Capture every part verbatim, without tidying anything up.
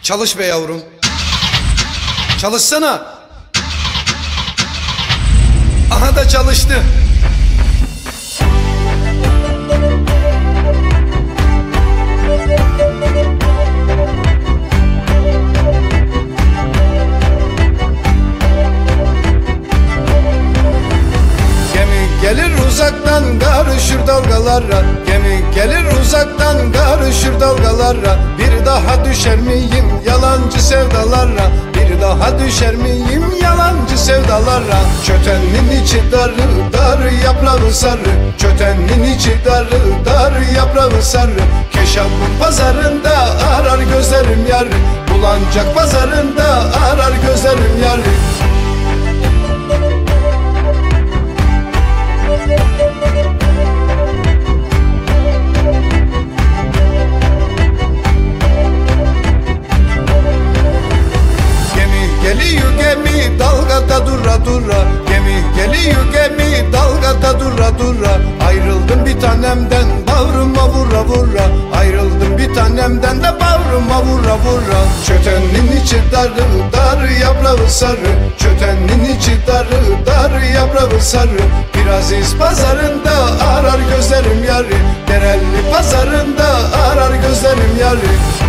Çalış be yavrum. Çalışsana. Aha da çalıştı. Gelir uzaktan karışır dalgalara, gemi gelir uzaktan karışır dalgalara. Bir daha düşer miyim yalancı sevdalara, bir daha düşer miyim yalancı sevdalara. Çötenin içi darı, darı yaprağı sarı, çötenin içi darı, darı yaprağı sarı. Keşanlı pazarında arar gözlerim yarı, bulancak pazarında arar gözlerim yarı. Geliyor gemi dalgada dura dura, gemi geliyor gemi dalgada dura dura. Ayrıldım bir tanemden bağrıma vura vura, ayrıldım bir tanemden de bağrıma vura vura. Çötenin içi darı, darı yaprağı sarı, çötenin içi darı, darı yaprağı sarı. Biraz iz pazarında arar gözlerim yarı, Derelli pazarında arar gözlerim yarı.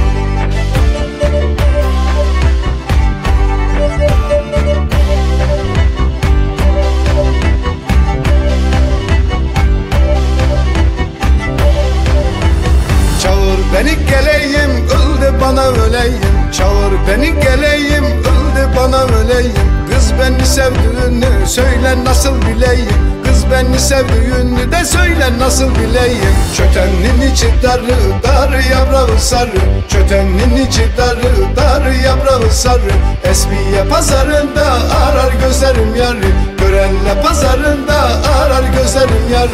Beni geleyim, öldü bana öleyim. Çağır beni geleyim, öldü bana öleyim. Kız beni sevdiğini söyle nasıl bileyim, kız beni sevdiğini de söyle nasıl bileyim. Çötenin içi darı, darı yaprağı sarı, çötenin içi darı, darı yaprağı sarı. Esmiye pazarında arar gözlerim yarı, Görelle pazarında arar gözlerim yarı.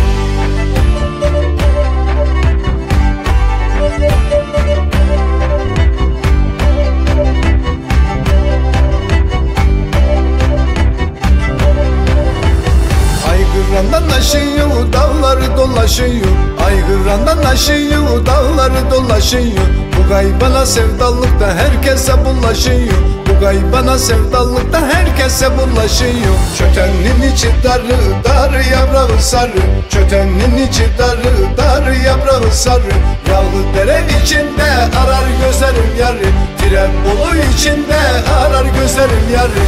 Aygırandan aşıyor, dağları dolaşıyor, aygırandan aşıyor, dağları dolaşıyor. Bu gaybana sevdalıkta herkese bulaşıyor, bu gaybana sevdalıkta herkese bulaşıyor. Çötenin içi darı, darı yaprağı sarı, çötenin içi darı, darı yaprağı sarı. Yağlı dere içinde arar gözlerim yarı, Tirebolu içinde arar gözlerim yarı.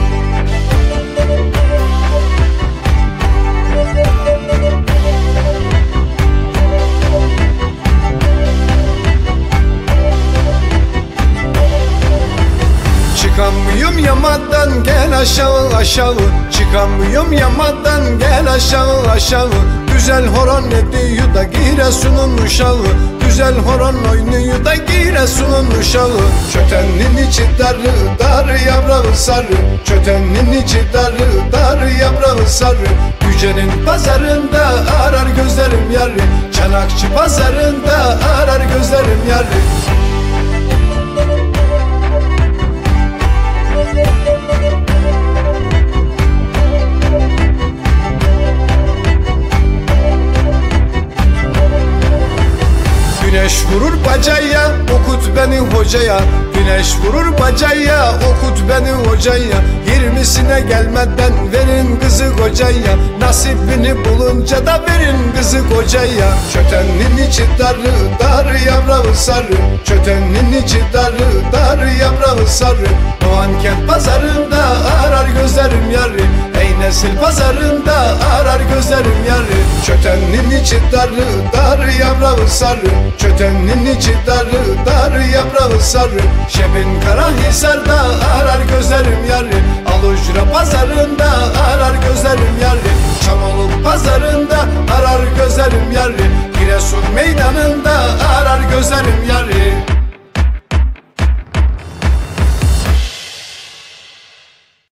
Çıkamıyorum yamadan gel aşağı aşağı, çıkamıyorum yamadan gel aşağı aşağı. Güzel horon ediyor da Giresun'un uşağı, güzel horon oynuyor da Giresun'un uşağı. Çötenin içi darı, darı yaprağı sarı, çötenin içi darı, darı yaprağı sarı. Yüce'nin pazarında arar gözlerim yarı, Çanakçı pazarında arar gözlerim yarı. Güneş vurur bacaya, okut beni hocaya, güneş vurur bacaya, okut beni hocaya. Yirmisine gelmeden verin kızı kocaya, nasibini bulunca da verin kızı kocaya. Çötenin içi darı, darı yaprağı sarı, çötenin içi darı, darı yaprağı sarı. Doğankent pazarında arar gözlerim yarı, Eynesil pazarında arar gözlerim yarı. Çötenin içi darı, darı yaprağı sarı, çötenin içi darı, darı yaprağı sarı. Şebin Karahisar'da arar gözlerim yarı, Alucra pazarında arar gözlerim yarı, Çamoluk pazarında arar gözlerim yarı.